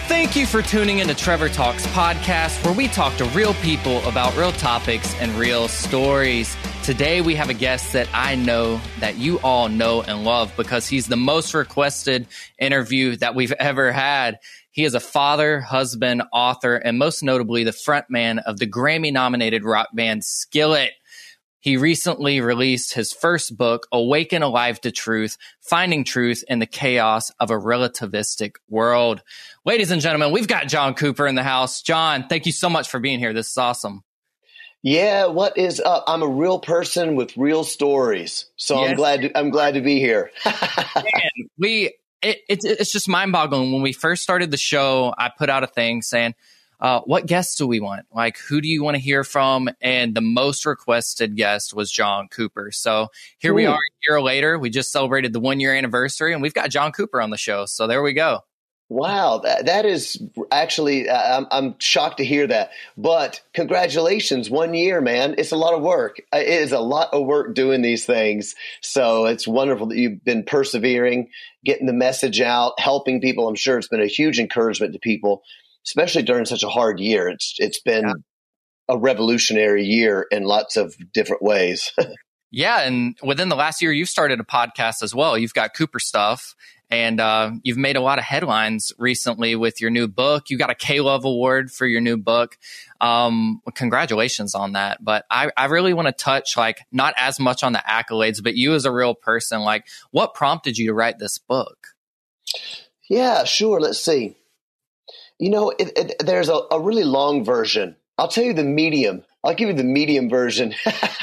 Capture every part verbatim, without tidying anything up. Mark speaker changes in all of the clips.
Speaker 1: Thank you for tuning in to Trevor Talks podcast, where we talk to real people about real topics and real stories. Today, we have a guest that I know that you all know and love because he's the most requested interview that we've ever had. He is a father, husband, author, and most notably, the frontman of the Grammy-nominated rock band Skillet. He recently released his first book, Awaken Alive to Truth, Finding Truth in the Chaos of a Relativistic World. Ladies and gentlemen, we've got John Cooper in the house. John, thank you so much for being here. This is awesome.
Speaker 2: Yeah, what is up? I'm a real person with real stories, so yes. I'm glad to, I'm glad to be here.
Speaker 1: Man, we it, it, it's just mind-boggling. When we first started the show, I put out a thing saying, Uh, what guests do we want? Like, who do you want to hear from? And the most requested guest was John Cooper. So here Ooh. we are a year later. We just celebrated the one year anniversary and we've got John Cooper on the show. So there we go.
Speaker 2: Wow. That, that is actually, uh, I'm, I'm shocked to hear that, but congratulations. One year, man. It's a lot of work. It is a lot of work doing these things. So it's wonderful that you've been persevering, getting the message out, helping people. I'm sure it's been a huge encouragement to people, especially during such a hard year. It's it's been yeah. a revolutionary year in lots of different ways.
Speaker 1: Yeah, and within the last year, you've started a podcast as well. You've got Cooper Stuff, and uh, you've made a lot of headlines recently with your new book. You got a K-Love Award for your new book. Um, congratulations on that. But I, I really want to touch, like, not as much on the accolades, but you as a real person. Like, what prompted you to write this book?
Speaker 2: Yeah, sure. Let's see. You know, it, it, there's a, a really long version. I'll tell you the medium. I'll give you the medium version.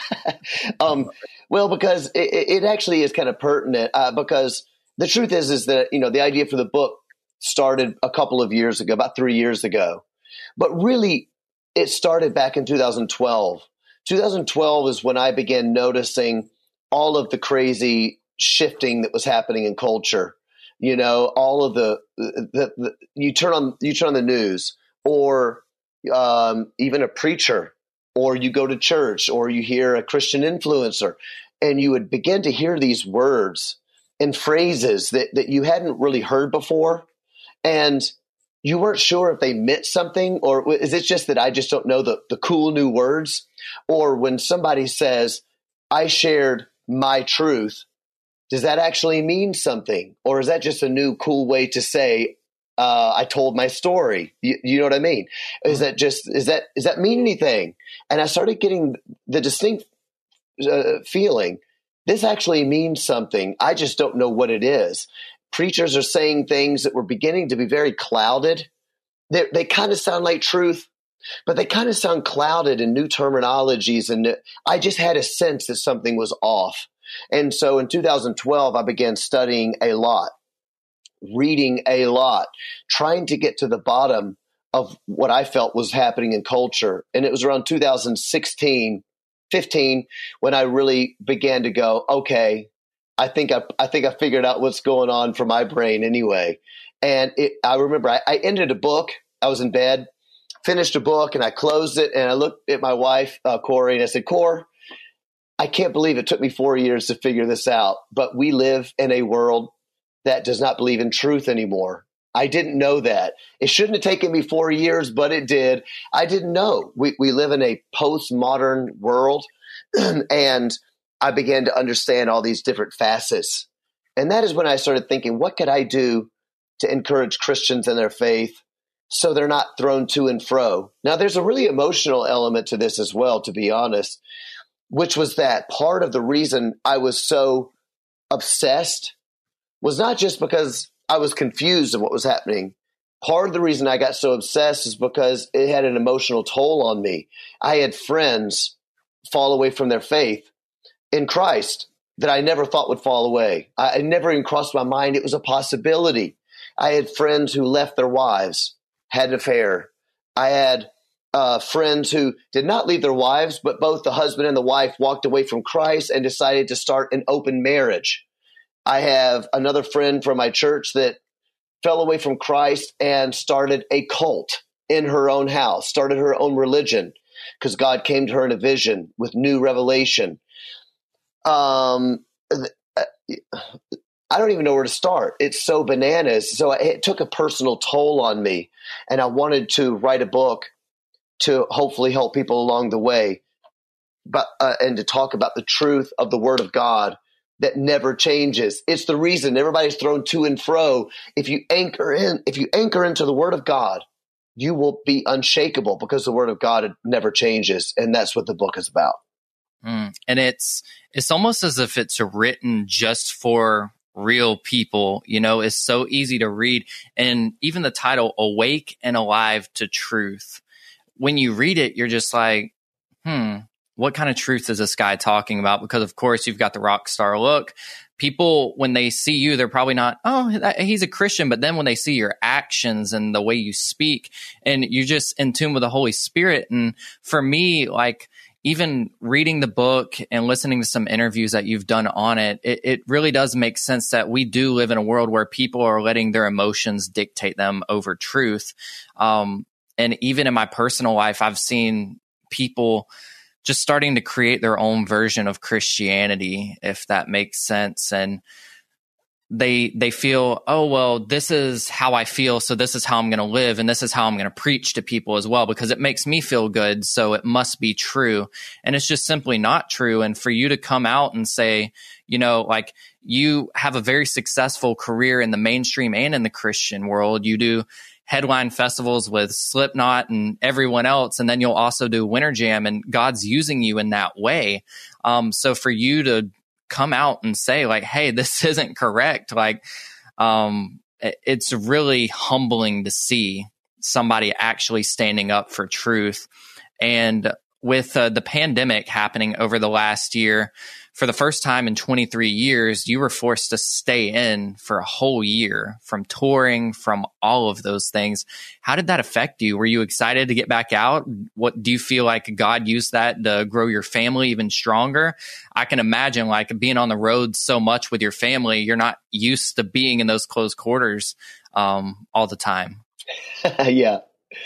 Speaker 2: um, well, because it, it actually is kind of pertinent. Uh, because the truth is, is that, you know, the idea for the book started a couple of years ago, about three years ago. But really, it started back in two thousand twelve. two thousand twelve is when I began noticing all of the crazy shifting that was happening in culture. You know, all of the, the, the you turn on you turn on the news, or um, even a preacher, or you go to church, or you hear a Christian influencer, and you would begin to hear these words and phrases that, that you hadn't really heard before, and you weren't sure if they meant something, or is it just that I just don't know the, the cool new words? Or when somebody says, I shared my truth, does that actually mean something? Or is that just a new cool way to say, uh, I told my story? You, you know what I mean? Is that just, is that, does that mean anything? And I started getting the distinct uh, feeling, this actually means something. I just don't know what it is. Preachers are saying things that were beginning to be very clouded. They, they kind of sound like truth, but they kind of sound clouded in new terminologies. And I just had a sense that something was off. And so in two thousand twelve, I began studying a lot, reading a lot, trying to get to the bottom of what I felt was happening in culture. And it was around two thousand sixteen, fifteen, when I really began to go, okay, I think I, I think I figured out what's going on for my brain anyway. And it, I remember I, I ended a book. I was in bed, finished a book, and I closed it. And I looked at my wife, uh, Corey, and I said, Cor, I can't believe it took me four years to figure this out, but we live in a world that does not believe in truth anymore. I didn't know that. It shouldn't have taken me four years, but it did. I didn't know. We, we live in a postmodern world, and I began to understand all these different facets. And that is when I started thinking, what could I do to encourage Christians in their faith so they're not thrown to and fro? Now, there's a really emotional element to this as well, to be honest, which was that part of the reason I was so obsessed was not just because I was confused of what was happening. Part of the reason I got so obsessed is because it had an emotional toll on me. I had friends fall away from their faith in Christ that I never thought would fall away. I, it never even crossed my mind it was a possibility. I had friends who left their wives, had an affair. I had Uh, friends who did not leave their wives, but both the husband and the wife walked away from Christ and decided to start an open marriage. I have another friend from my church that fell away from Christ and started a cult in her own house, started her own religion because God came to her in a vision with new revelation. Um, I don't even know where to start. It's so bananas. So it took a personal toll on me, and I wanted to write a book to hopefully help people along the way, but uh, and to talk about the truth of the Word of God that never changes. It's the reason everybody's thrown to and fro. If you anchor in, if you anchor into the Word of God, you will be unshakable because the Word of God never changes, and that's what the book is about.
Speaker 1: Mm. And it's it's almost as if it's written just for real people. You know, it's so easy to read. And even the title, Awake and Alive to Truth, when you read it, you're just like, hmm, what kind of truth is this guy talking about? Because, of course, you've got the rock star look. People, when they see you, they're probably not, oh, that, he's a Christian. But then when they see your actions and the way you speak, and you're just in tune with the Holy Spirit. And for me, like, even reading the book and listening to some interviews that you've done on it, it, it really does make sense that we do live in a world where people are letting their emotions dictate them over truth. Um, and even in my personal life, I've seen people just starting to create their own version of Christianity, if that makes sense. And they they feel, oh, well, this is how I feel, so this is how I'm going to live, and this is how I'm going to preach to people as well, because it makes me feel good, so it must be true. And it's just simply not true. And for you to come out and say, you know, like, you have a very successful career in the mainstream and in the Christian world. You do headline festivals with Slipknot and everyone else, and then you'll also do Winter Jam, and God's using you in that way. Um, so for you to come out and say, like, hey, this isn't correct, like, um, it's really humbling to see somebody actually standing up for truth. And with uh, the pandemic happening over the last year, for the first time in twenty-three years, you were forced to stay in for a whole year, from touring, from all of those things. How did that affect you? Were you excited to get back out? What do you feel like God used that to grow your family even stronger? I can imagine, like, being on the road so much with your family, you're not used to being in those close quarters um, all the time.
Speaker 2: yeah.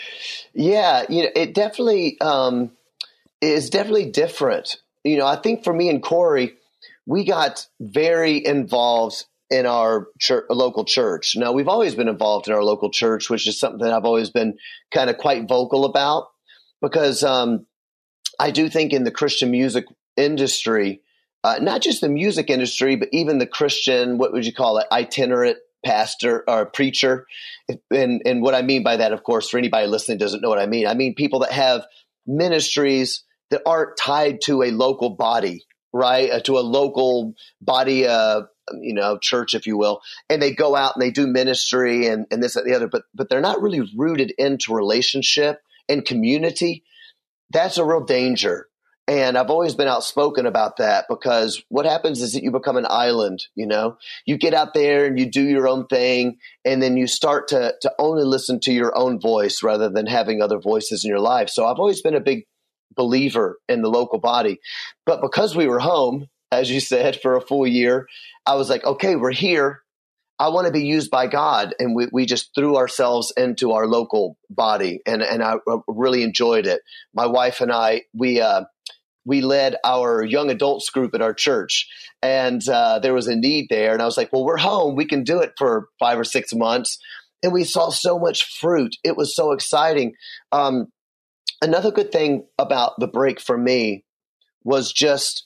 Speaker 2: Yeah. You know, it definitely um, is definitely different. You know, I think for me and Corey, we got very involved in our church, local church. Now, we've always been involved in our local church, which is something that I've always been kind of quite vocal about, because um, I do think in the Christian music industry, uh, not just the music industry, but even the Christian, what would you call it, itinerant pastor or preacher. And, and what I mean by that, of course, for anybody listening doesn't know what I mean. I mean people that have ministries that aren't tied to a local body, right? Uh, to a local body, uh, you know, church, if you will. And they go out and they do ministry and, and this and the other, but, but they're not really rooted into relationship and community. That's a real danger. And I've always been outspoken about that, because what happens is that you become an island, you know, you get out there and you do your own thing, and then you start to, to only listen to your own voice rather than having other voices in your life. So I've always been a big believer in the local body. But because we were home, as you said, for a full year, I was like, okay, we're here. I want to be used by God. And we, we just threw ourselves into our local body. And, and I really enjoyed it. My wife and I, we, uh, we led our young adults group at our church, and uh, there was a need there. And I was like, well, we're home. We can do it for five or six months. And we saw so much fruit. It was so exciting. Um, Another good thing about the break for me was just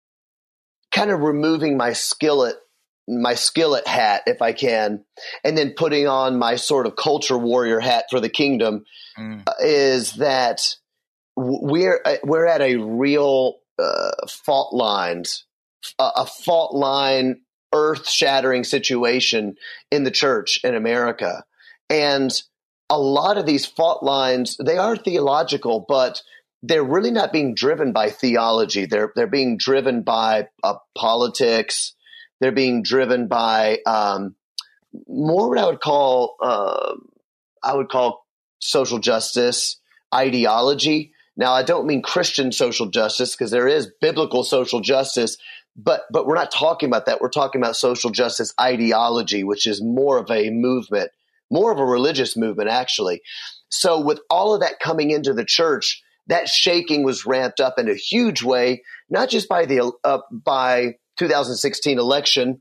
Speaker 2: kind of removing my skillet, my skillet hat, if I can, and then putting on my sort of culture warrior hat for the kingdom. Mm. uh, is that we're we're at a real uh, fault lines, a, a fault line, earth shattering situation in the church in America, and a lot of these fault lines, they are theological, but they're really not being driven by theology. They're they're being driven by uh, politics. They're being driven by um, more what I would call uh, I would call social justice ideology. Now, I don't mean Christian social justice, because there is biblical social justice, but but we're not talking about that. We're talking about social justice ideology, which is more of a movement. More of a religious movement, actually. So with all of that coming into the church, that shaking was ramped up in a huge way, not just by the uh, by two thousand sixteen election,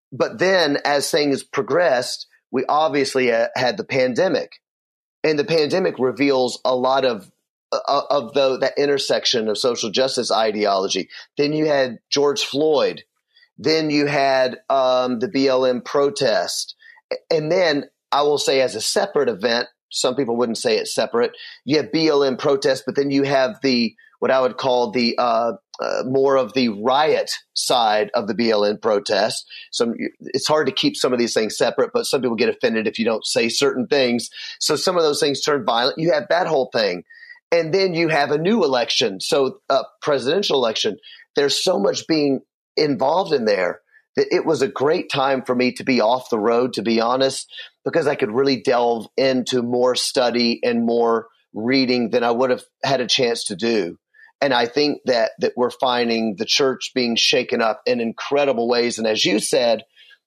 Speaker 2: but then as things progressed, we obviously uh, had the pandemic, and the pandemic reveals a lot of uh, of the that intersection of social justice ideology. Then you had George Floyd. Then you had um, the B L M protest. And then I will say, as a separate event, some people wouldn't say it's separate, you have B L M protest, but then you have the what I would call the uh, uh, more of the riot side of the B L M protest. So it's hard to keep some of these things separate, but some people get offended if you don't say certain things. So some of those things turn violent. You have that whole thing. And then you have a new election. So a presidential election. There's so much being involved in there that it was a great time for me to be off the road, to be honest, because I could really delve into more study and more reading than I would have had a chance to do. And I think that that we're finding the church being shaken up in incredible ways. And as you said,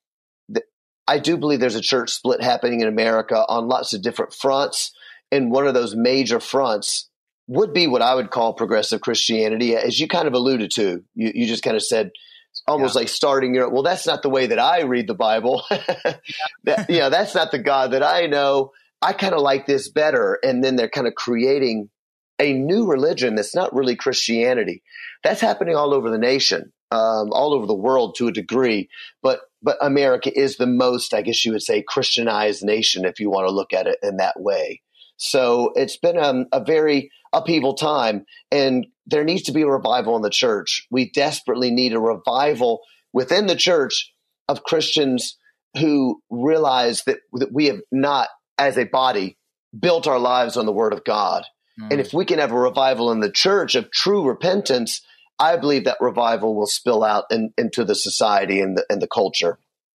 Speaker 2: I do believe there's a church split happening in America on lots of different fronts. And one of those major fronts would be what I would call progressive Christianity, as you kind of alluded to. You, you just kind of said, almost yeah. like starting your, well, that's not the way that I read the Bible. that, you know, that's not the God that I know. I kind of like this better. And then they're kind of creating a new religion that's not really Christianity. That's happening all over the nation, um, all over the world to a degree. But but America is the most, I guess you would say, Christianized nation, if you want to look at it in that way. So it's been um, a very upheaval time, and there needs to be a revival in the church. We desperately need a revival within the church of Christians who realize that, that we have not, as a body, built our lives on the Word of God. Mm. And if we can have a revival in the church of true repentance, I believe that revival will spill out in, into the society and the, and the culture.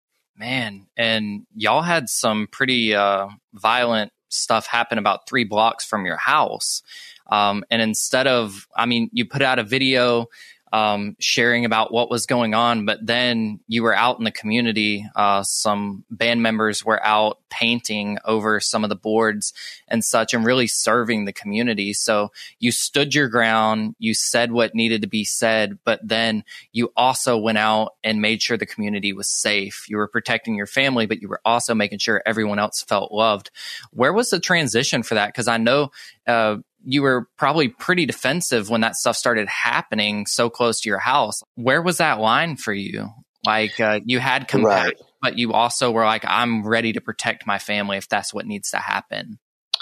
Speaker 1: Man, and y'all had some pretty uh, violent stuff happen about three blocks from your house. Um, and instead of, I mean, you put out a video um, sharing about what was going on, but then you were out in the community. Uh, some band members were out painting over some of the boards and such, and really serving the community. So you stood your ground, you said what needed to be said, but then you also went out and made sure the community was safe. You were protecting your family, but you were also making sure everyone else felt loved. Where was the transition for that? Because I know uh, you were probably pretty defensive when that stuff started happening so close to your house. Where was that line for you? Like uh, you had compassion, right, but you also were like, I'm ready to protect my family if that's what needs to happen.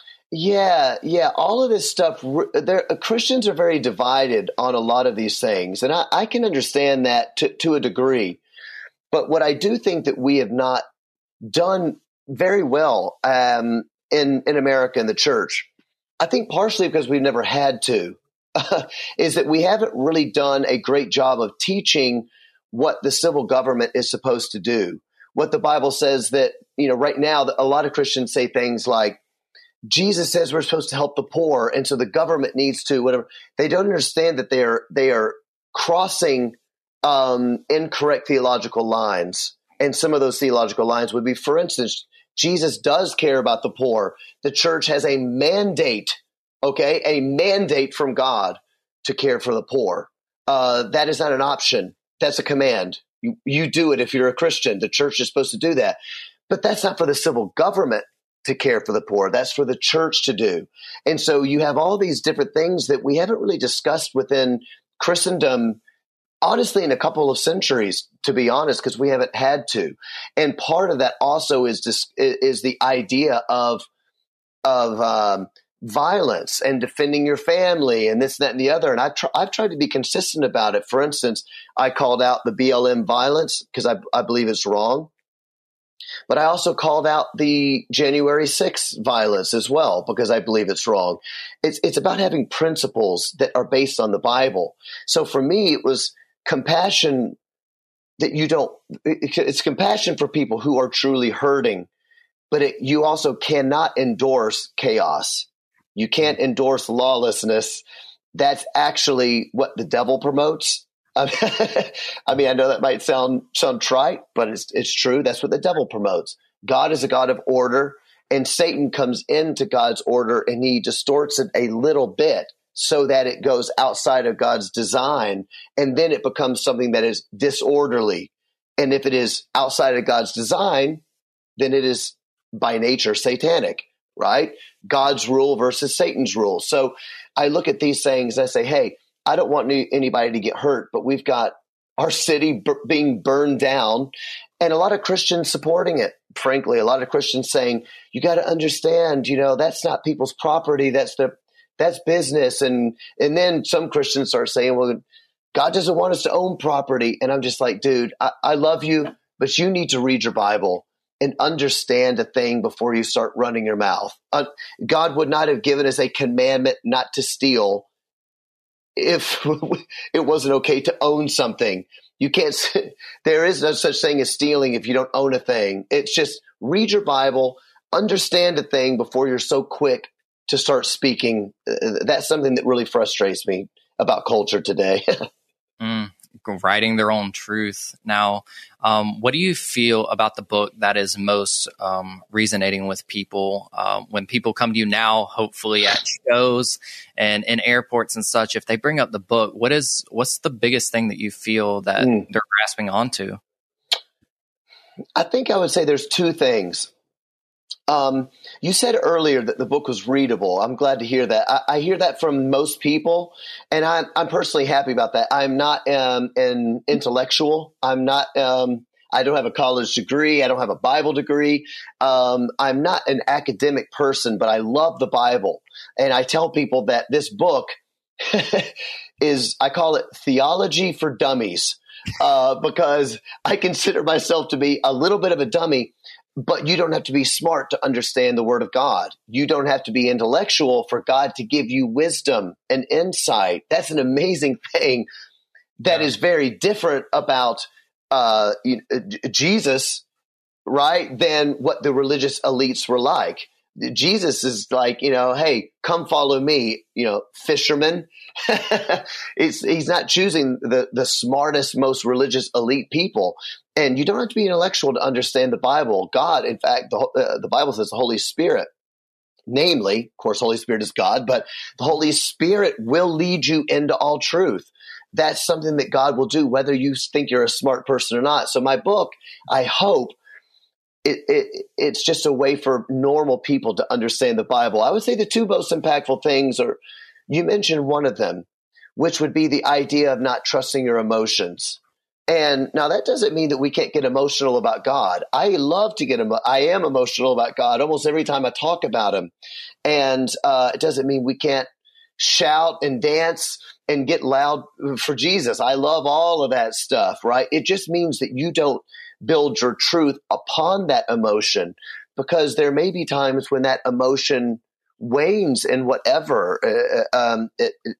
Speaker 2: Yeah, yeah. All of this stuff, there, Christians are very divided on a lot of these things. And I, I can understand that to, to a degree. But what I do think that we have not done very well um, in, in America in the church, I think partially because we've never had to, uh, is that we haven't really done a great job of teaching what the civil government is supposed to do. What the Bible says that, you know, right now, a lot of Christians say things like, Jesus says we're supposed to help the poor, and so the government needs to, whatever. They don't understand that they are, they are crossing um, incorrect theological lines. And some of those theological lines would be, for instance, Jesus does care about the poor. The church has a mandate, okay, a mandate from God to care for the poor. Uh, that is not an option. That's a command. You, you do it if you're a Christian. The church is supposed to do that. But that's not for the civil government to care for the poor. That's for the church to do. And so you have all these different things that we haven't really discussed within Christendom, honestly, in a couple of centuries, to be honest, because we haven't had to. And part of that also is this, is the idea of of um, violence and defending your family and this, that, and the other. And I've, tr- I've tried to be consistent about it. For instance, I called out the B L M violence because I, I believe it's wrong. But I also called out the January sixth violence as well because I believe it's wrong. It's it's about having principles that are based on the Bible. So for me, it was compassion that you don't – it's compassion for people who are truly hurting, but it, you also cannot endorse chaos. You can't endorse lawlessness. That's actually what the devil promotes. I mean, I know that might sound sound trite, but it's it's true. That's what the devil promotes. God is a God of order, and Satan comes into God's order and he distorts it a little bit so that it goes outside of God's design, and then it becomes something that is disorderly. And if it is outside of God's design, then it is by nature satanic, right? God's rule versus Satan's rule. So I look at these things and I say, hey, I don't want any, anybody to get hurt, but we've got our city b- being burned down and a lot of Christians supporting it. Frankly, a lot of Christians saying, you got to understand, you know, that's not people's property. That's the, that's business. And, and then some Christians start saying, well, God doesn't want us to own property. And I'm just like, dude, I, I love you, but you need to read your Bible and understand a thing before you start running your mouth. Uh, God would not have given us a commandment not to steal if it wasn't okay to own something. You can't, there is no such thing as stealing if you don't own a thing. It's just read your Bible, understand a thing before you're so quick to start speaking. That's something that really frustrates me about culture today.
Speaker 1: mm, writing their own truth. Now, um, what do you feel about the book that is most um, resonating with people uh, when people come to you now, hopefully at shows and in airports and such? If they bring up the book, what is what's the biggest thing that you feel that mm. they're grasping onto?
Speaker 2: I think I would say there's two things. Um, you said earlier that the book was readable. I'm glad to hear that. I, I hear that from most people, and I'm, I'm personally happy about that. I'm not um, an intellectual. I'm not. Um, I don't have a college degree. I don't have a Bible degree. Um, I'm not an academic person, but I love the Bible, and I tell people that this book is. I call it theology for dummies uh, because I consider myself to be a little bit of a dummy. But you don't have to be smart to understand the Word of God. You don't have to be intellectual for God to give you wisdom and insight. That's an amazing thing that yeah. is very different about uh, Jesus, right, than what the religious elites were like. Jesus is like, you know, hey, come follow me, you know, fisherman. it's, he's not choosing the, the smartest, most religious elite people. And you don't have to be intellectual to understand the Bible. God, in fact, the, uh, the Bible says the Holy Spirit, namely, of course, Holy Spirit is God, but the Holy Spirit will lead you into all truth. That's something that God will do, whether you think you're a smart person or not. So my book, I hope, It, it it's just a way for normal people to understand the Bible. I would say the two most impactful things are, you mentioned one of them, which would be the idea of not trusting your emotions. And now that doesn't mean that we can't get emotional about God. I love to get emo- I am emotional about God almost every time I talk about him. And uh, it doesn't mean we can't shout and dance and get loud for Jesus. I love all of that stuff, right? It just means that you don't build your truth upon that emotion, because there may be times when that emotion wanes in whatever. Uh, um, it, it,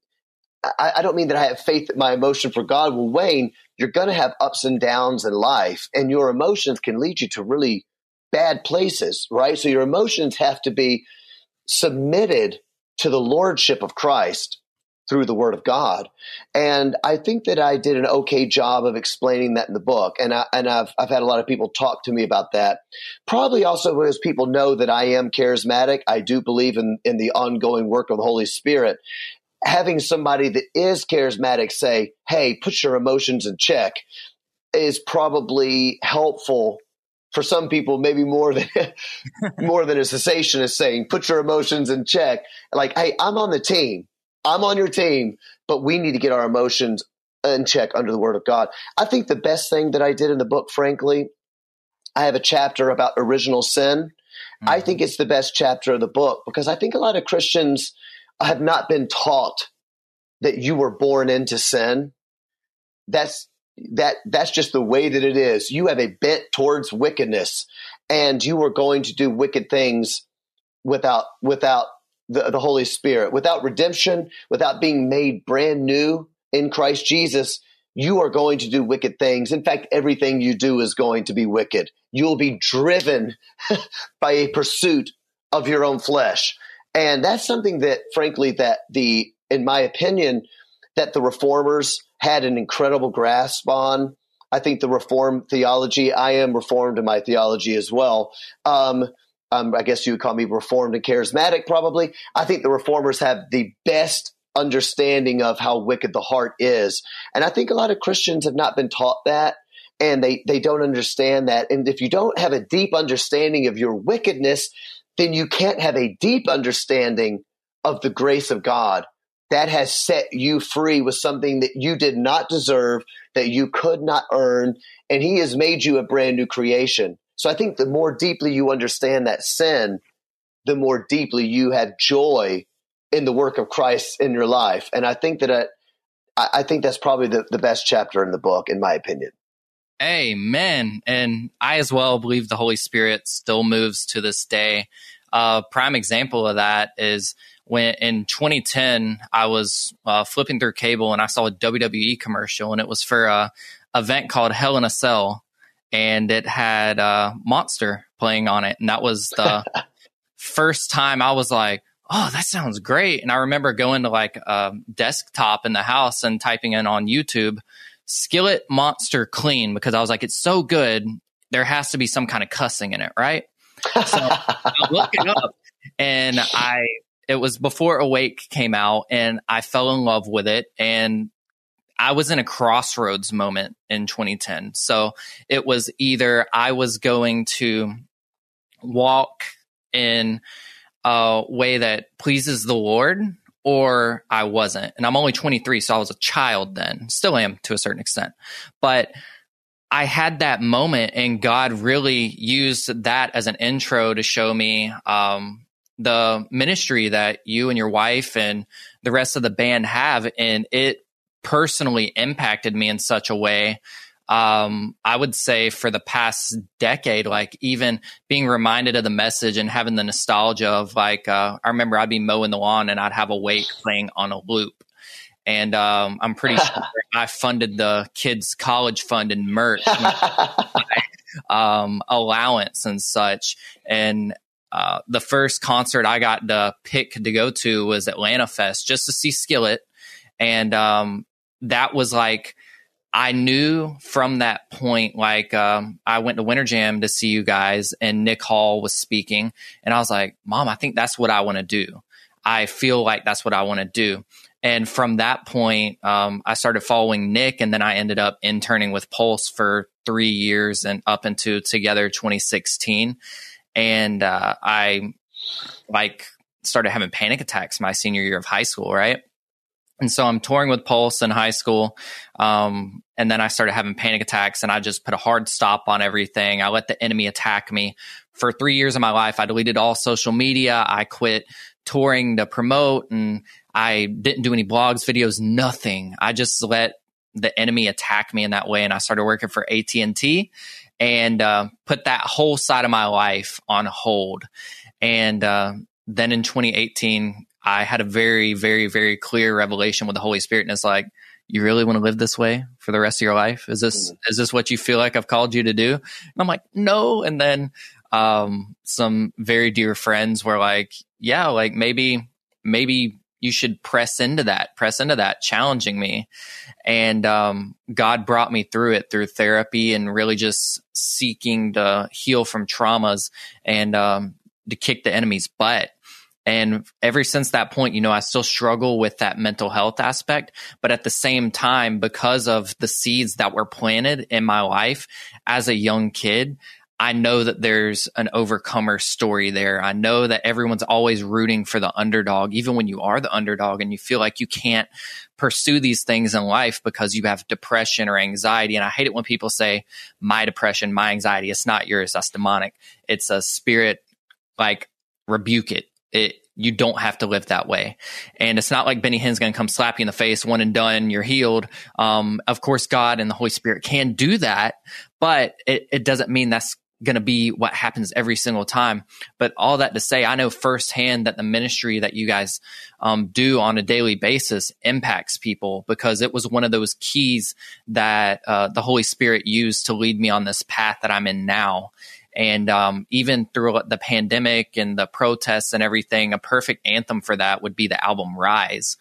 Speaker 2: I, I don't mean that I have faith that my emotion for God will wane. You're going to have ups and downs in life, and your emotions can lead you to really bad places, right? So your emotions have to be submitted to the lordship of Christ through the Word of God. And I think that I did an okay job of explaining that in the book. And, I, and I've, I've had a lot of people talk to me about that. Probably also because people know that I am charismatic. I do believe in, in the ongoing work of the Holy Spirit. Having somebody that is charismatic say, hey, put your emotions in check, is probably helpful for some people, maybe more than more than a cessationist saying, put your emotions in check. Like, hey, I'm on the team. I'm on your team, but we need to get our emotions in check under the Word of God. I think the best thing that I did in the book, frankly, I have a chapter about original sin. Mm-hmm. I think it's the best chapter of the book, because I think a lot of Christians have not been taught that you were born into sin. That's that that's just the way that it is. You have a bent towards wickedness, and you are going to do wicked things without without The, the Holy Spirit. Without redemption, without being made brand new in Christ Jesus, you are going to do wicked things. In fact, everything you do is going to be wicked. You'll be driven by a pursuit of your own flesh. And that's something that, frankly, that the, in my opinion, that the reformers had an incredible grasp on. I think the Reformed theology, I am Reformed in my theology as well. Um, Um, I guess you would call me Reformed and charismatic, probably. I think the Reformers have the best understanding of how wicked the heart is. And I think a lot of Christians have not been taught that. and they, they don't understand that. And if you don't have a deep understanding of your wickedness, then you can't have a deep understanding of the grace of God that has set you free with something that you did not deserve, that you could not earn, and he has made you a brand new creation. So I think the more deeply you understand that sin, the more deeply you have joy in the work of Christ in your life. And I think that I, I think that's probably the, the best chapter in the book, in my opinion.
Speaker 1: Amen. And I as well believe the Holy Spirit still moves to this day. A uh, prime example of that is when in twenty ten, I was uh, flipping through cable and I saw a W W E commercial, and it was for a event called Hell in a Cell, and it had uh, Monster playing on it. And that was the first time I was like, oh, that sounds great. And I remember going to like a desktop in the house and typing in on YouTube, Skillet Monster Clean, because I was like, it's so good, there has to be some kind of cussing in it, right? So I looked it up, and I it was before Awake came out, and I fell in love with it. And I was in a crossroads moment in twenty ten. So it was either I was going to walk in a way that pleases the Lord, or I wasn't. And I'm only twenty-three, so I was a child then. Still am to a certain extent. But I had that moment, and God really used that as an intro to show me um, the ministry that you and your wife and the rest of the band have. And it personally impacted me in such a way. Um, I would say for the past decade, like even being reminded of the message and having the nostalgia of like, uh, I remember I'd be mowing the lawn and I'd have Awake playing on a loop. And um, I'm pretty sure I funded the kids' college fund and merch, um, allowance and such. And uh, the first concert I got to pick to go to was Atlanta Fest, just to see Skillet. And um, that was like, I knew from that point, like um, I went to Winter Jam to see you guys, and Nick Hall was speaking. And I was like, Mom, I think that's what I want to do. I feel like that's what I want to do. And from that point, um, I started following Nick, and then I ended up interning with Pulse for three years and up into Together twenty sixteen. And uh, I like started having panic attacks my senior year of high school, right? And so I'm touring with Pulse in high school. Um, and then I started having panic attacks, and I just put a hard stop on everything. I let the enemy attack me. For three years of my life, I deleted all social media. I quit touring to promote, and I didn't do any blogs, videos, nothing. I just let the enemy attack me in that way. And I started working for A T and T and uh, put that whole side of my life on hold. And uh, then in twenty eighteen, I had a very, very, very clear revelation with the Holy Spirit. And it's like, you really want to live this way for the rest of your life? Is this, mm-hmm. is this what you feel like I've called you to do? And I'm like, no. And then um, some very dear friends were like, yeah, like maybe, maybe you should press into that, press into that, challenging me. And um, God brought me through it through therapy and really just seeking to heal from traumas and um, to kick the enemy's butt. And ever since that point, you know, I still struggle with that mental health aspect. But at the same time, because of the seeds that were planted in my life as a young kid, I know that there's an overcomer story there. I know that everyone's always rooting for the underdog, even when you are the underdog and you feel like you can't pursue these things in life because you have depression or anxiety. And I hate it when people say, my depression, my anxiety, it's not yours, that's demonic. It's a spirit, like, rebuke it. It, you don't have to live that way. And it's not like Benny Hinn's going to come slap you in the face, one and done, you're healed. Um, of course, God and the Holy Spirit can do that, but it, it doesn't mean that's going to be what happens every single time. But all that to say, I know firsthand that the ministry that you guys um, do on a daily basis impacts people, because it was one of those keys that uh, the Holy Spirit used to lead me on this path that I'm in now. And um, even through the pandemic and the protests and everything, a perfect anthem for that would be the album Rise,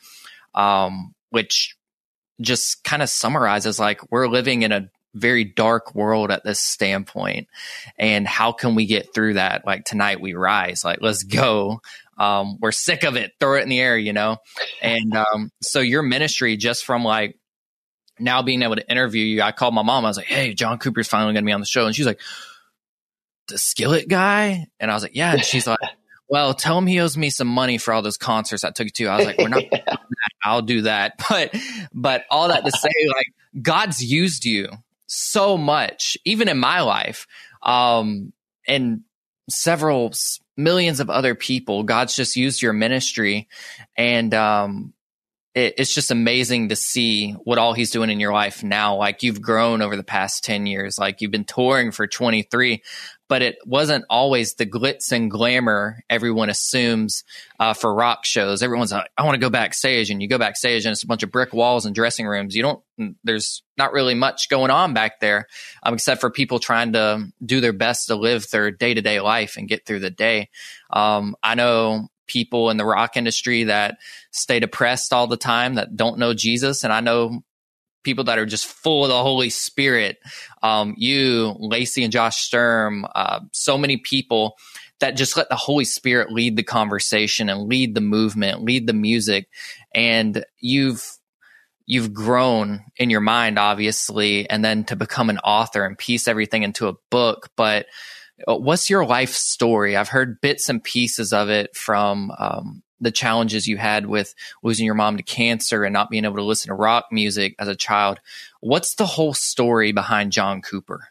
Speaker 1: um, which just kind of summarizes like we're living in a very dark world at this standpoint. And how can we get through that? Like tonight we rise, like, let's go. Um, we're sick of it. Throw it in the air, you know? And um, so your ministry, just from like now being able to interview you, I called my mom. I was like, hey, John Cooper's finally going to be on the show. And she's like, the Skillet guy? And I was like, yeah. And she's like, well, tell him he owes me some money for all those concerts I took you to. I was like, we're not yeah. doing that. I'll do that. But, but all that to say, like, God's used you so much, even in my life, um, and several millions of other people. God's just used your ministry. And, um, it, it's just amazing to see what all he's doing in your life now. Like, you've grown over the past ten years, like you've been touring for twenty-three, but it wasn't always the glitz and glamour everyone assumes uh, for rock shows. Everyone's like, I want to go backstage, and you go backstage and it's a bunch of brick walls and dressing rooms. You don't, there's not really much going on back there, um, except for people trying to do their best to live their day-to-day life and get through the day. Um, I know people in the rock industry that stay depressed all the time, that don't know Jesus. And I know people that are just full of the Holy Spirit. Um, you, Lacey and Josh Sturm, uh, so many people that just let the Holy Spirit lead the conversation and lead the movement, lead the music. And you've, you've grown in your mind, obviously, and then to become an author and piece everything into a book. But what's your life story? I've heard bits and pieces of it from um, the challenges you had with losing your mom to cancer and not being able to listen to rock music as a child. What's the whole story behind John Cooper?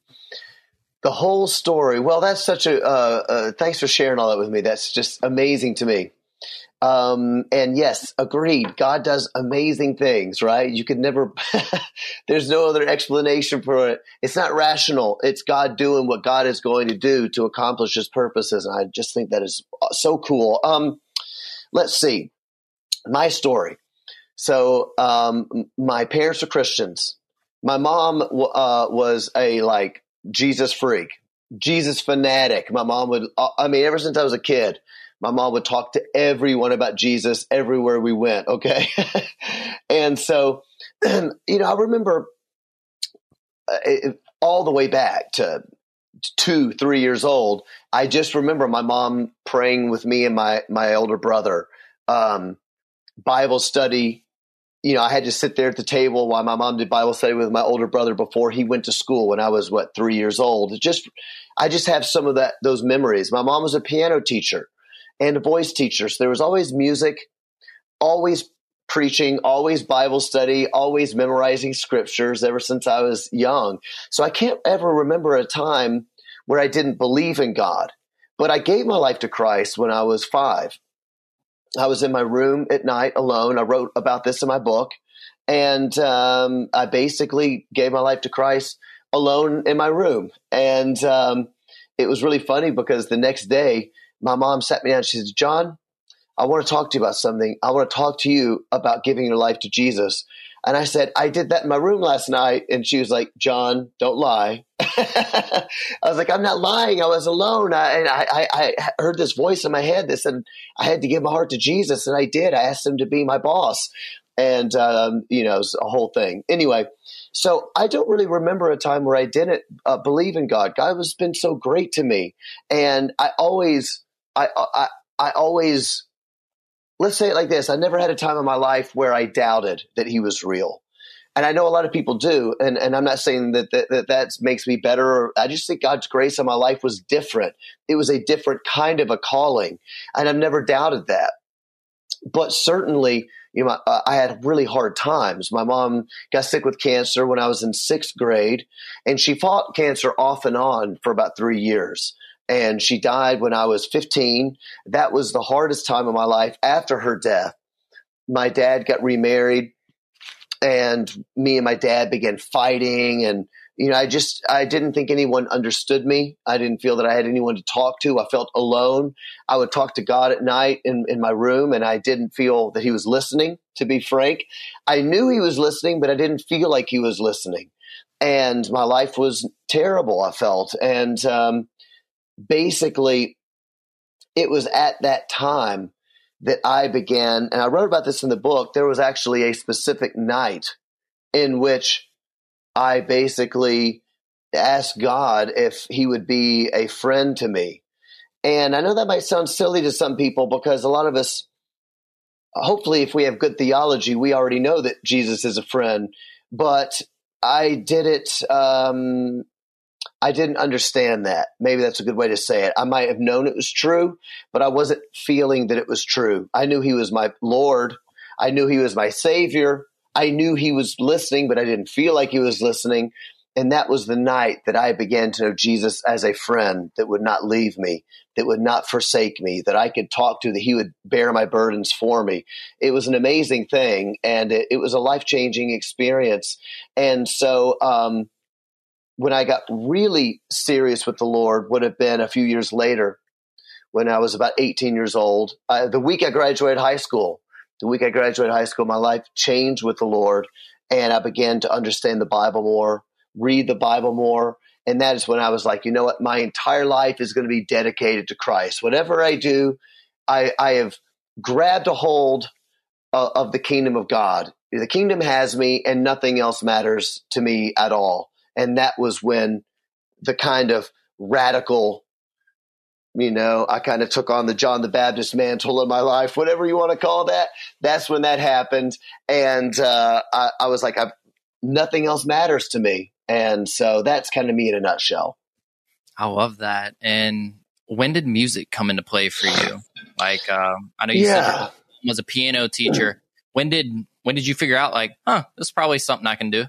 Speaker 2: The whole story. Well, that's such a, uh, uh, thanks for sharing all that with me. That's just amazing to me. Um, and yes, agreed. God does amazing things, right? You could never, there's no other explanation for it. It's not rational. It's God doing what God is going to do to accomplish his purposes. And I just think that is so cool. Um, let's see my story. So, um, my parents are Christians. My mom, uh, was a like Jesus freak, Jesus fanatic. My mom would, I mean, ever since I was a kid, my mom would talk to everyone about Jesus everywhere we went. Okay. And so, you know, I remember it, all the way back to two, three years old. I just remember my mom praying with me and my, my older brother, um, Bible study. You know, I had to sit there at the table while my mom did Bible study with my older brother before he went to school when I was, what, three years old. It just, I just have some of that, those memories. My mom was a piano teacher and a voice teacher. So there was always music, always preaching, always Bible study, always memorizing scriptures ever since I was young. So I can't ever remember a time where I didn't believe in God. But I gave my life to Christ when I was five. I was in my room at night alone. I wrote about this in my book. And um, I basically gave my life to Christ alone in my room. And um, it was really funny because the next day, my mom sat me down and she said, John, I want to talk to you about something. I want to talk to you about giving your life to Jesus. And I said, I did that in my room last night. And she was like, John, don't lie. I was like, I'm not lying. I was alone. I, and I, I, I heard this voice in my head that said I had to give my heart to Jesus. And I did. I asked him to be my boss. And, um, you know, it was a whole thing. Anyway, so I don't really remember a time where I didn't uh, believe in God. God has been so great to me. And I always, I, I, I always, let's say it like this. I never had a time in my life where I doubted that he was real. And I know a lot of people do. And, and I'm not saying that that, that that makes me better. I just think God's grace on my life was different. It was a different kind of a calling. And I've never doubted that. But certainly, you know, I, I had really hard times. My mom got sick with cancer when I was in sixth grade, and she fought cancer off and on for about three years. And she died when I was fifteen. That was the hardest time of my life. After her death, my dad got remarried, and me and my dad began fighting. And, you know, I just, I didn't think anyone understood me. I didn't feel that I had anyone to talk to. I felt alone. I would talk to God at night in, in my room, and I didn't feel that he was listening, to be frank. I knew he was listening, but I didn't feel like he was listening. And my life was terrible, I felt. And, um, basically, it was at that time that I began, and I wrote about this in the book. There was actually a specific night in which I basically asked God if he would be a friend to me. And I know that might sound silly to some people because a lot of us, hopefully, if we have good theology, we already know that Jesus is a friend. but I did it. Um, I didn't understand that. Maybe that's a good way to say it. I might have known it was true, but I wasn't feeling that it was true. I knew he was my Lord. I knew he was my Savior. I knew he was listening, but I didn't feel like he was listening. And that was the night that I began to know Jesus as a friend that would not leave me, that would not forsake me, that I could talk to, that he would bear my burdens for me. It was an amazing thing, and it, it was a life-changing experience. And so um, when I got really serious with the Lord would have been a few years later when I was about eighteen years old. Uh, the week I graduated high school, the week I graduated high school, my life changed with the Lord, and I began to understand the Bible more, read the Bible more. And that is when I was like, you know what? My entire life is going to be dedicated to Christ. Whatever I do, I, I have grabbed a hold of, of the kingdom of God. The kingdom has me, and nothing else matters to me at all. And that was when the kind of radical, you know, I kind of took on the John the Baptist mantle in my life, whatever you want to call that. That's when that happened. And uh, I, I was like, I've, nothing else matters to me. And so that's kind of me in a nutshell.
Speaker 1: I love that. And when did music come into play for you? Like, um, I know you yeah. said your mom was a piano teacher. When did when did you figure out, like, huh, this is probably something I can do?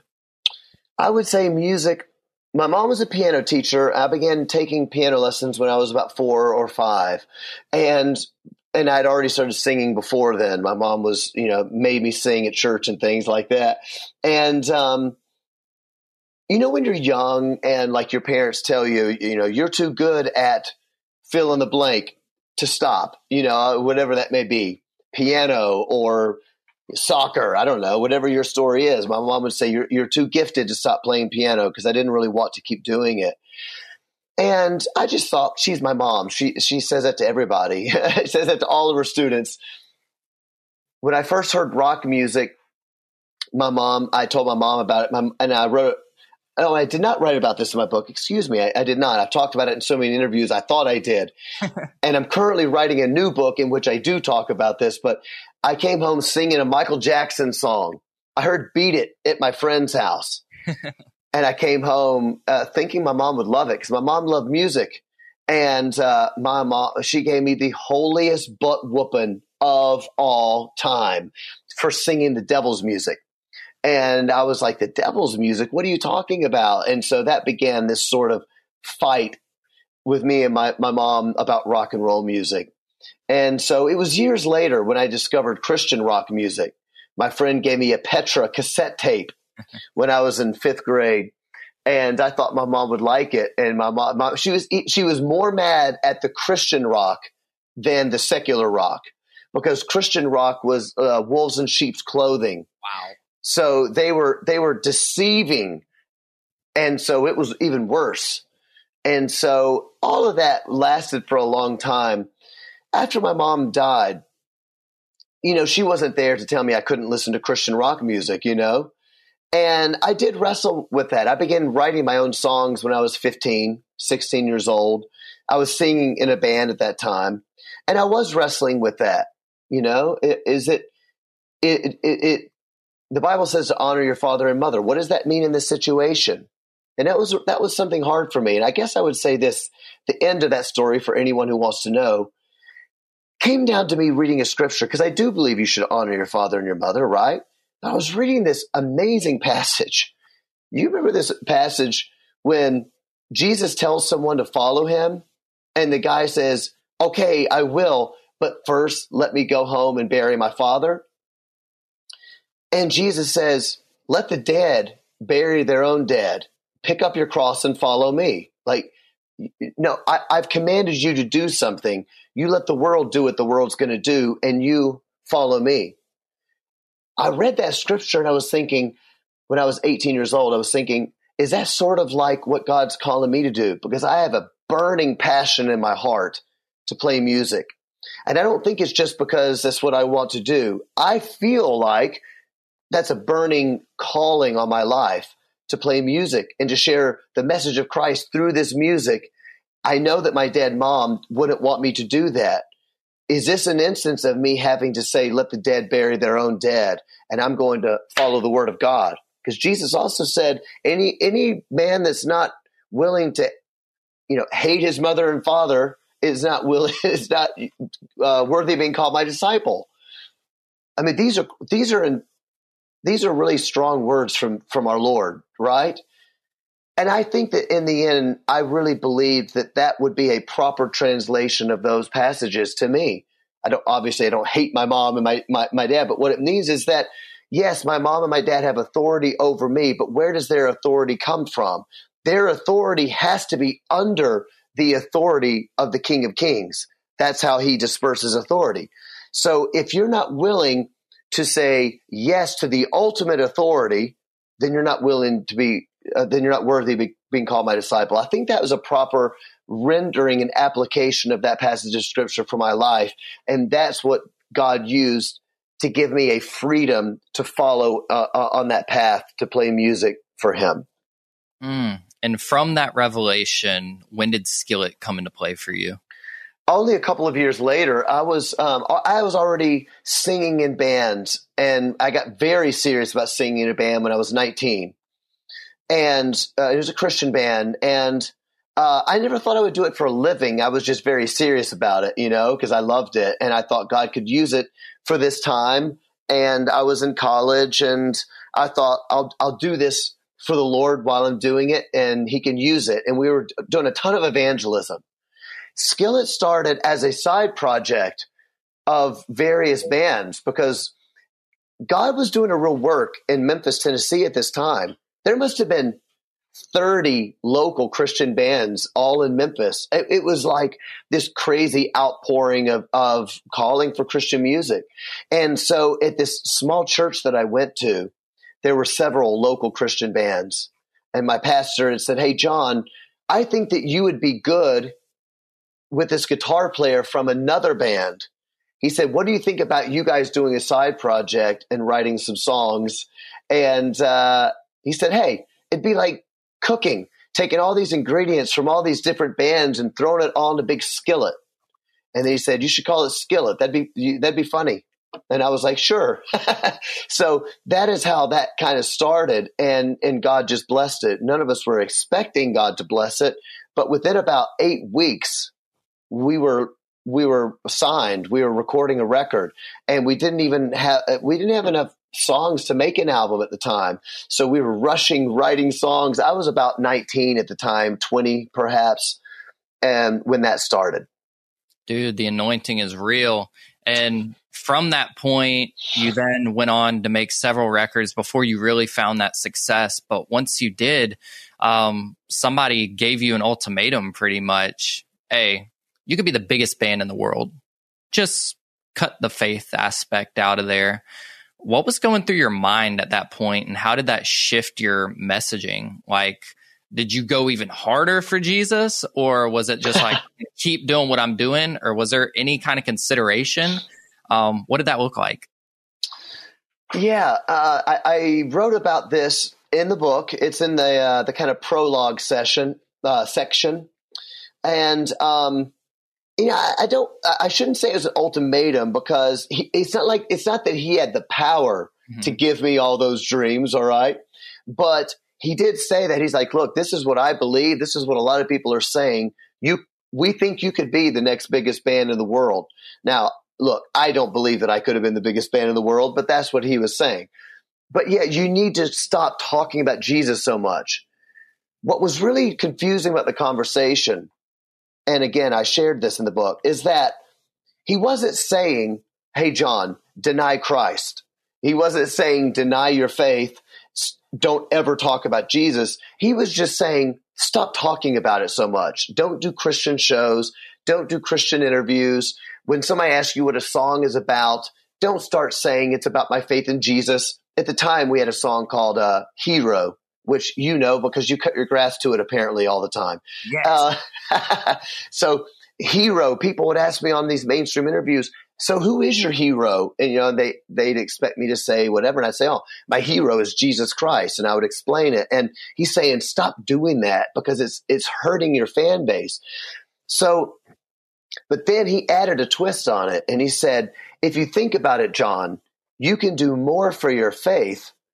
Speaker 2: I would say music. My mom was a piano teacher. I began taking piano lessons when I was about four or five. And and I'd already started singing before then. My mom was, you know, made me sing at church and things like that. And um you know, when you're young and like your parents tell you, you know, you're too good at fill in the blank to stop, you know, whatever that may be, piano or soccer, I don't know, whatever your story is. My mom would say, you're, you're too gifted to stop playing piano, because I didn't really want to keep doing it. And I just thought, she's my mom. She, she says that to everybody. She says that to all of her students. When I first heard rock music, my mom, I told my mom about it, my, and I wrote Oh, I did not write about this in my book. Excuse me. I, I did not. I've talked about it in so many interviews. I thought I did. And I'm currently writing a new book in which I do talk about this, but I came home singing a Michael Jackson song. I heard Beat It at my friend's house. And I came home uh, thinking my mom would love it, because my mom loved music. And uh, my mom, she gave me the holiest butt whooping of all time for singing the devil's music. And I was like, the devil's music? What are you talking about? And so that began this sort of fight with me and my, my mom about rock and roll music. And so it was years later when I discovered Christian rock music. My friend gave me a Petra cassette tape when I was in fifth grade. And I thought my mom would like it. And my mom, my, she was, she was more mad at the Christian rock than the secular rock, because Christian rock was uh, wolves in sheep's clothing.
Speaker 1: Wow.
Speaker 2: So they were they were deceiving, and so it was even worse. And so all of that lasted for a long time. After my mom died, you know, she wasn't there to tell me I couldn't listen to Christian rock music, you know. And I did wrestle with that. I began writing my own songs when I was fifteen, sixteen years old. I was singing in a band at that time, and I was wrestling with that. You know, is it it it, it the Bible says to honor your father and mother. What does that mean in this situation? And that was that was something hard for me. And I guess I would say this, the end of that story for anyone who wants to know, came down to me reading a scripture, because I do believe you should honor your father and your mother, right? I was reading this amazing passage. You remember this passage when Jesus tells someone to follow him, and the guy says, okay, I will, but first let me go home and bury my father. And Jesus says, let the dead bury their own dead. Pick up your cross and follow me. Like, no, I, I've commanded you to do something. You let the world do what the world's going to do, and you follow me. I read that scripture and I was thinking, when I was eighteen years old, I was thinking, is that sort of like what God's calling me to do? Because I have a burning passion in my heart to play music. And I don't think it's just because that's what I want to do. I feel like that's a burning calling on my life to play music and to share the message of Christ through this music. I know that my dead mom wouldn't want me to do that. Is this an instance of me having to say, let the dead bury their own dead, and I'm going to follow the word of God? Because Jesus also said, any any man that's not willing to, you know, hate his mother and father is not willing is not uh, worthy of being called my disciple. I mean, these are these are in, these are really strong words from from our Lord, right? And I think that in the end, I really believe that that would be a proper translation of those passages to me. I don't obviously I don't hate my mom and my my, my dad, but what it means is that yes, my mom and my dad have authority over me, but where does their authority come from? Their authority has to be under the authority of the King of Kings. That's how he disperses authority. So if you're not willing to say yes to the ultimate authority, then you're not willing to be, uh, then you're not worthy of be, being called my disciple. I think that was a proper rendering and application of that passage of scripture for my life. And that's what God used to give me a freedom to follow uh, uh, on that path to play music for him.
Speaker 1: Mm. And from that revelation, when did Skillet come into play for you?
Speaker 2: Only a couple of years later. I was um, I was already singing in bands, and I got very serious about singing in a band when I was nineteen. And uh, it was a Christian band, and uh, I never thought I would do it for a living. I was just very serious about it, you know, because I loved it, and I thought God could use it for this time. And I was in college, and I thought I'll I'll do this for the Lord while I'm doing it, and he can use it. And we were doing a ton of evangelism. Skillet started as a side project of various bands because God was doing a real work in Memphis, Tennessee at this time. There must have been thirty local Christian bands all in Memphis. It, it was like this crazy outpouring of, of calling for Christian music. And so at this small church that I went to, there were several local Christian bands. And my pastor had said, "Hey, John, I think that you would be good with this guitar player from another band." He said, "What do you think about you guys doing a side project and writing some songs?" And uh, he said, "Hey, it'd be like cooking, taking all these ingredients from all these different bands and throwing it all in a big skillet." And then he said, "You should call it Skillet. That'd be that'd be funny." And I was like, "Sure." So that is how that kind of started, and and God just blessed it. None of us were expecting God to bless it, but within about eight weeks, we were we were signed. We were recording a record, and we didn't even have we didn't have enough songs to make an album at the time. So we were rushing writing songs. I was about nineteen at the time, twenty perhaps, and when that started.
Speaker 1: Dude, the anointing is real. And from that point, you then went on to make several records before you really found that success. But once you did, um, somebody gave you an ultimatum pretty much. Hey, you could be the biggest band in the world. Just cut the faith aspect out of there. What was going through your mind at that point, and how did that shift your messaging? Like, did you go even harder for Jesus, or was it just like, keep doing what I'm doing? Or was there any kind of consideration? Um, what did that look like?
Speaker 2: Yeah, uh, I, I wrote about this in the book. It's in the uh, the kind of prologue session uh, section, and um, you know, I, I don't. I shouldn't say it was an ultimatum because he, it's not like it's not that he had the power mm-hmm. to give me all those dreams. All right, but he did say that he's like, "Look, this is what I believe. This is what a lot of people are saying. You, we think you could be the next biggest band in the world." Now, look, I don't believe that I could have been the biggest band in the world, but that's what he was saying. But yeah, you need to stop talking about Jesus so much. What was really confusing about the conversation, and again, I shared this in the book, is that he wasn't saying, "Hey, John, deny Christ." He wasn't saying, "Deny your faith. Don't ever talk about Jesus." He was just saying, stop talking about it so much. Don't do Christian shows. Don't do Christian interviews. When somebody asks you what a song is about, don't start saying it's about my faith in Jesus. At the time, we had a song called uh, Hero, which you know because you cut your grass to it apparently all the time.
Speaker 1: Yes.
Speaker 2: Uh, so Hero, people would ask me on these mainstream interviews, "So who is your hero?" And, you know, they, they'd expect me to say whatever. And I'd say, "Oh, my hero is Jesus Christ." And I would explain it. And he's saying, stop doing that because it's, it's hurting your fan base. So, but then he added a twist on it. And he said, "If you think about it, John, you can do more for your faith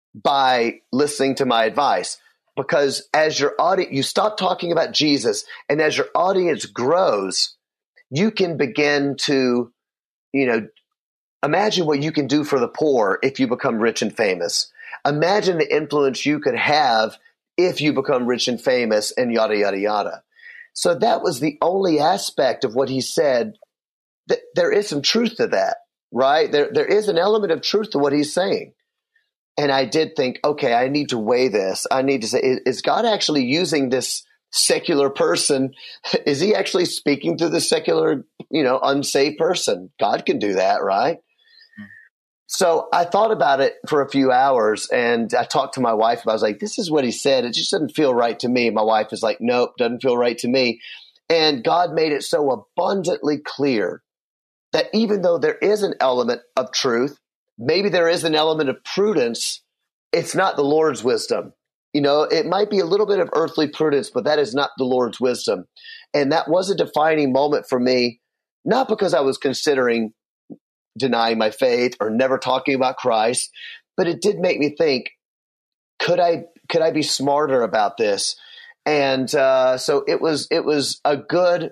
Speaker 2: by listening to my advice. Because as your audience, you stop talking about Jesus, and as your audience grows, you can begin to, you know, imagine what you can do for the poor if you become rich and famous. Imagine the influence you could have if you become rich and famous, and yada, yada, yada. So that was the only aspect of what he said. That there is some truth to that, right? There, there is an element of truth to what he's saying. And I did think, okay, I need to weigh this. I need to say, is, is God actually using this secular person? Is he actually speaking to the secular, you know, unsaved person? God can do that, right? Hmm. So I thought about it for a few hours, and I talked to my wife about it. I was like, this is what he said. It just doesn't feel right to me. My wife is like, nope, doesn't feel right to me. And God made it so abundantly clear that even though there is an element of truth, maybe there is an element of prudence, it's not the Lord's wisdom. You know, it might be a little bit of earthly prudence, but that is not the Lord's wisdom. And that was a defining moment for me, not because I was considering denying my faith or never talking about Christ, but it did make me think, could I could I be smarter about this? And uh, so it was it was a good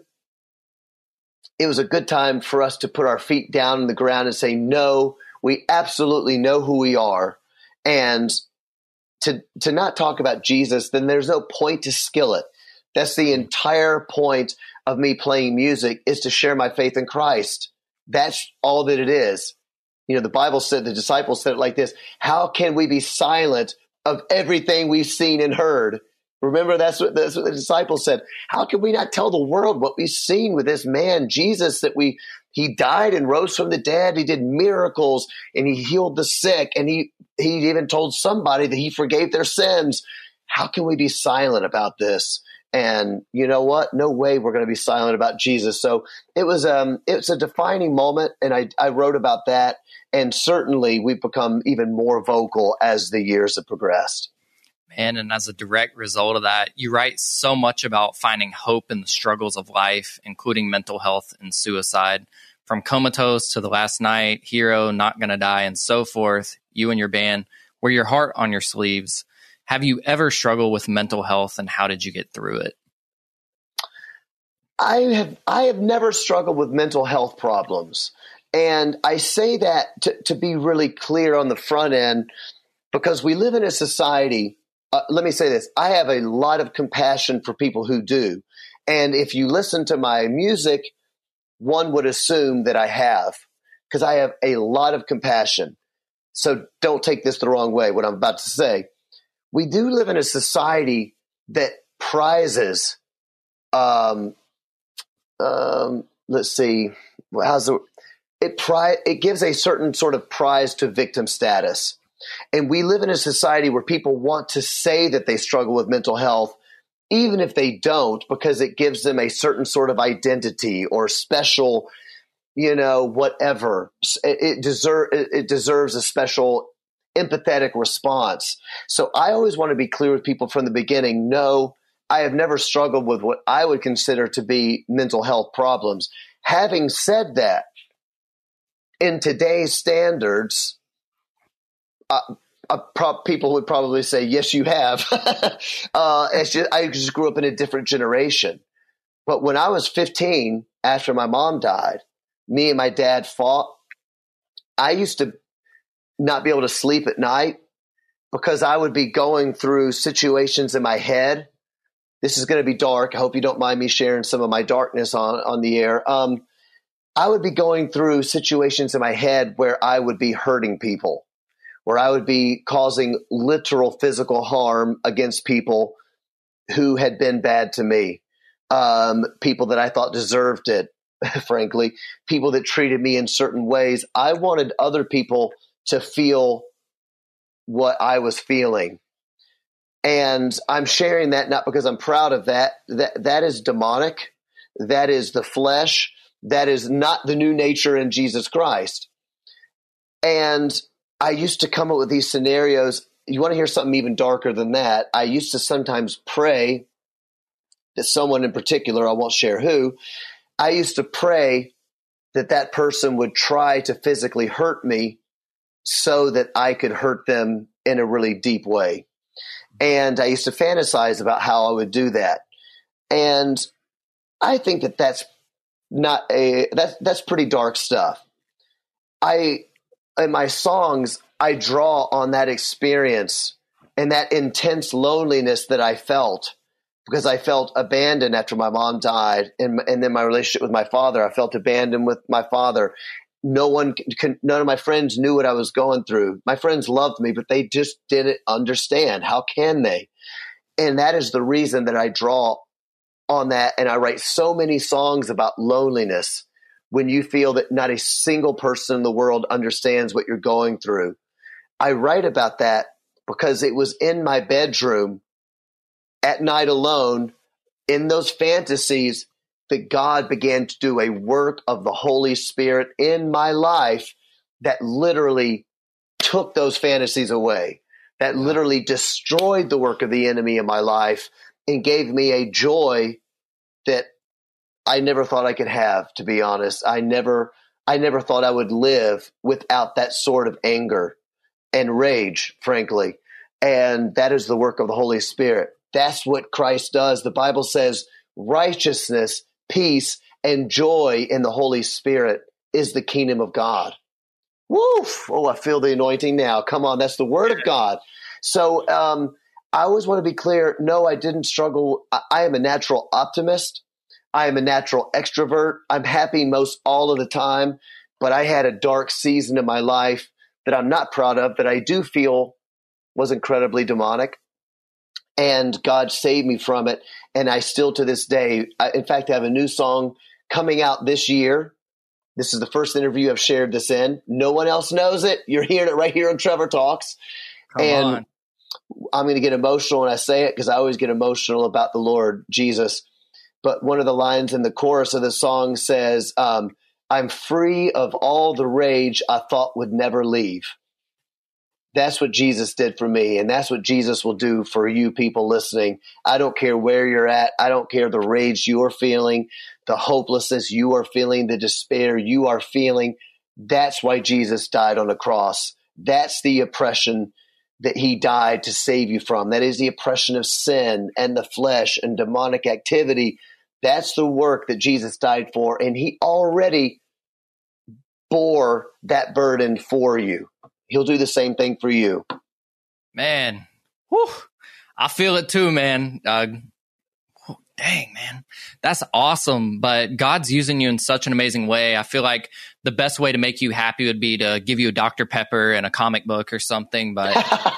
Speaker 2: it was a good time for us to put our feet down on the ground and say, no, we absolutely know who we are. And to to not talk about Jesus, then there's no point to Skillet. That's the entire point of me playing music, is to share my faith in Christ. That's all that it is. You know, the Bible said, the disciples said it like this: how can we be silent of everything we've seen and heard? Remember, that's what, that's what the disciples said. How can we not tell the world what we've seen with this man, Jesus, that we he died and rose from the dead. He did miracles and he healed the sick. And he, he even told somebody that he forgave their sins. How can we be silent about this? And you know what? No way we're going to be silent about Jesus. So it was um, it's a defining moment, and I, I wrote about that. And certainly we've become even more vocal as the years have progressed.
Speaker 1: Man, and as a direct result of that, you write so much about finding hope in the struggles of life, including mental health and suicide. From Comatose to The Last Night, Hero, Not Gonna Die, and so forth, you and your band wear your heart on your sleeves. Have you ever struggled with mental health, and how did you get through it?
Speaker 2: I have I have never struggled with mental health problems. And I say that to, to be really clear on the front end, because we live in a society. Uh, let me say this. I have a lot of compassion for people who do. And if you listen to my music, one would assume that I have, because I have a lot of compassion. So don't take this the wrong way, what I'm about to say. We do live in a society that prizes, um, um, let's see, how's the, it, pri- it gives a certain sort of prize to victim status. And we live in a society where people want to say that they struggle with mental health, even if they don't, because it gives them a certain sort of identity or special, you know, whatever. It, it, deserve, it, it deserves a special empathetic response. So I always want to be clear with people from the beginning. No, I have never struggled with what I would consider to be mental health problems. Having said that, in today's standards, uh, uh, pro- people would probably say, yes, you have. uh, it's just, I just grew up in a different generation. But when I was fifteen, after my mom died, me and my dad fought. I used to not be able to sleep at night because I would be going through situations in my head. This is going to be dark. I hope you don't mind me sharing some of my darkness on, on the air. Um, I would be going through situations in my head where I would be hurting people, where I would be causing literal physical harm against people who had been bad to me, um, people that I thought deserved it, frankly, people that treated me in certain ways. I wanted other people to feel what I was feeling. And I'm sharing that not because I'm proud of that. That that is demonic. That is the flesh. That is not the new nature in Jesus Christ. And I used to come up with these scenarios. You want to hear something even darker than that? I used to sometimes pray that someone in particular, I won't share who, I used to pray that that person would try to physically hurt me so that I could hurt them in a really deep way. And I used to fantasize about how I would do that. And I think that that's not a, that's, that's pretty dark stuff. I, in my songs, I draw on that experience and that intense loneliness that I felt because I felt abandoned after my mom died. And, and then my relationship with my father, I felt abandoned with my father. No one, can, none of my friends knew what I was going through. My friends loved me, but they just didn't understand. How can they? And that is the reason that I draw on that. And I write so many songs about loneliness when you feel that not a single person in the world understands what you're going through. I write about that because it was in my bedroom at night alone in those fantasies that God began to do a work of the Holy Spirit in my life that literally took those fantasies away, that literally destroyed the work of the enemy in my life and gave me a joy that I never thought I could have, to be honest. I never, I never thought I would live without that sort of anger and rage, frankly. And that is the work of the Holy Spirit. That's what Christ does. The Bible says righteousness, peace, and joy in the Holy Spirit is the kingdom of God. Woof! Oh, I feel the anointing now. Come on, that's the word of God. So um, I always want to be clear. No, I didn't struggle. I, I am a natural optimist. I am a natural extrovert. I'm happy most all of the time, but I had a dark season in my life that I'm not proud of, that I do feel was incredibly demonic. And God saved me from it. And I still, to this day, I, in fact, I have a new song coming out this year. This is the first interview I've shared this in. No one else knows it. You're hearing it right here on Trevor Talks. Come and on. I'm going to get emotional when I say it because I always get emotional about the Lord Jesus. But one of the lines in the chorus of the song says, um, I'm free of all the rage I thought would never leave. That's what Jesus did for me, and that's what Jesus will do for you people listening. I don't care where you're at. I don't care the rage you are feeling, the hopelessness you are feeling, the despair you are feeling. That's why Jesus died on the cross. That's the oppression that he died to save you from. That is the oppression of sin and the flesh and demonic activity. That's the work that Jesus died for, and he already bore that burden for you. He'll do the same thing for you.
Speaker 1: Man, whew, I feel it too, man. Uh, oh, dang, man. That's awesome. But God's using you in such an amazing way. I feel like the best way to make you happy would be to give you a Doctor Pepper and a comic book or something. But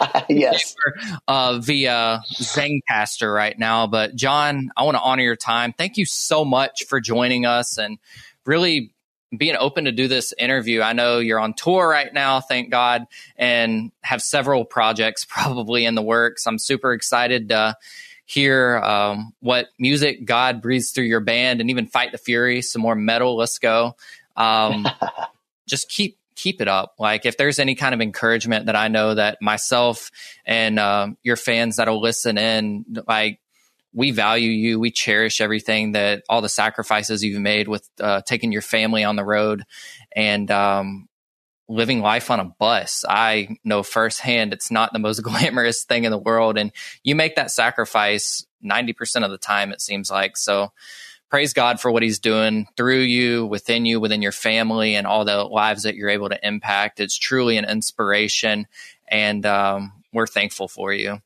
Speaker 2: yes,
Speaker 1: uh, via Zencastr right now. But John, I want to honor your time. Thank you so much for joining us and really being open to do this interview. I know you're on tour right now, thank God, and have several projects probably in the works. I'm super excited to hear um, what music God breathes through your band, and even Fight the Fury, some more metal. Let's go. Um, just keep keep it up. Like if there's any kind of encouragement that I know that myself and uh, your fans that'll listen in, like, we value you. We cherish everything that all the sacrifices you've made with uh, taking your family on the road and um, living life on a bus. I know firsthand it's not the most glamorous thing in the world. And you make that sacrifice ninety percent of the time, it seems like. So praise God for what he's doing through you, within you, within your family, and all the lives that you're able to impact. It's truly an inspiration. And um, we're thankful for you.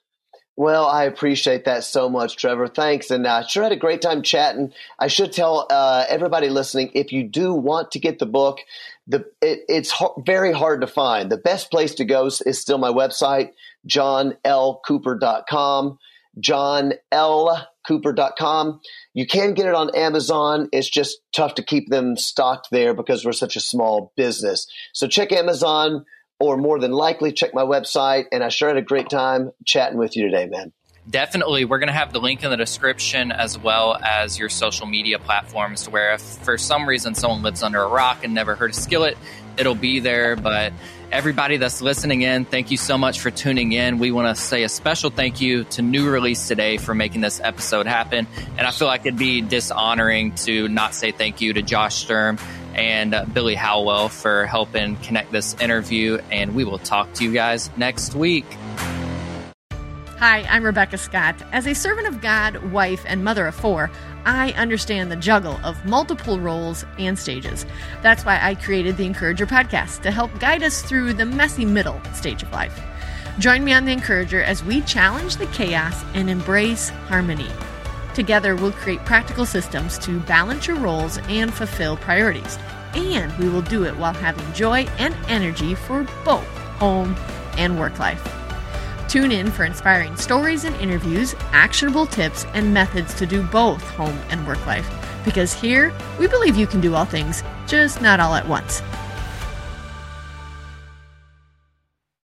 Speaker 2: Well, I appreciate that so much, Trevor. Thanks. And I uh, sure had a great time chatting. I should tell uh, everybody listening, if you do want to get the book, the it, it's ho- very hard to find. The best place to go is still my website, john l cooper dot com, john l cooper dot com. You can get it on Amazon. It's just tough to keep them stocked there because we're such a small business. So check Amazon, or more than likely check my website. And I sure had a great time chatting with you today, man.
Speaker 1: Definitely. We're going to have the link in the description as well as your social media platforms to where if for some reason someone lives under a rock and never heard of Skillet, it'll be there. But everybody that's listening in, thank you so much for tuning in. We want to say a special thank you to New Release Today for making this episode happen. And I feel like it'd be dishonoring to not say thank you to Josh Sturm and uh, Billy Howell for helping connect this interview. And we will talk to you guys next week.
Speaker 3: Hi, I'm Rebecca Scott. As a servant of God, wife, and mother of four, I understand the juggle of multiple roles and stages. That's why I created the Encourager podcast to help guide us through the messy middle stage of life. Join me on the Encourager as we challenge the chaos and embrace harmony. Together, we'll create practical systems to balance your roles and fulfill priorities. And we will do it while having joy and energy for both home and work life. Tune in for inspiring stories and interviews, actionable tips, and methods to do both home and work life. Because here, we believe you can do all things, just not all at once.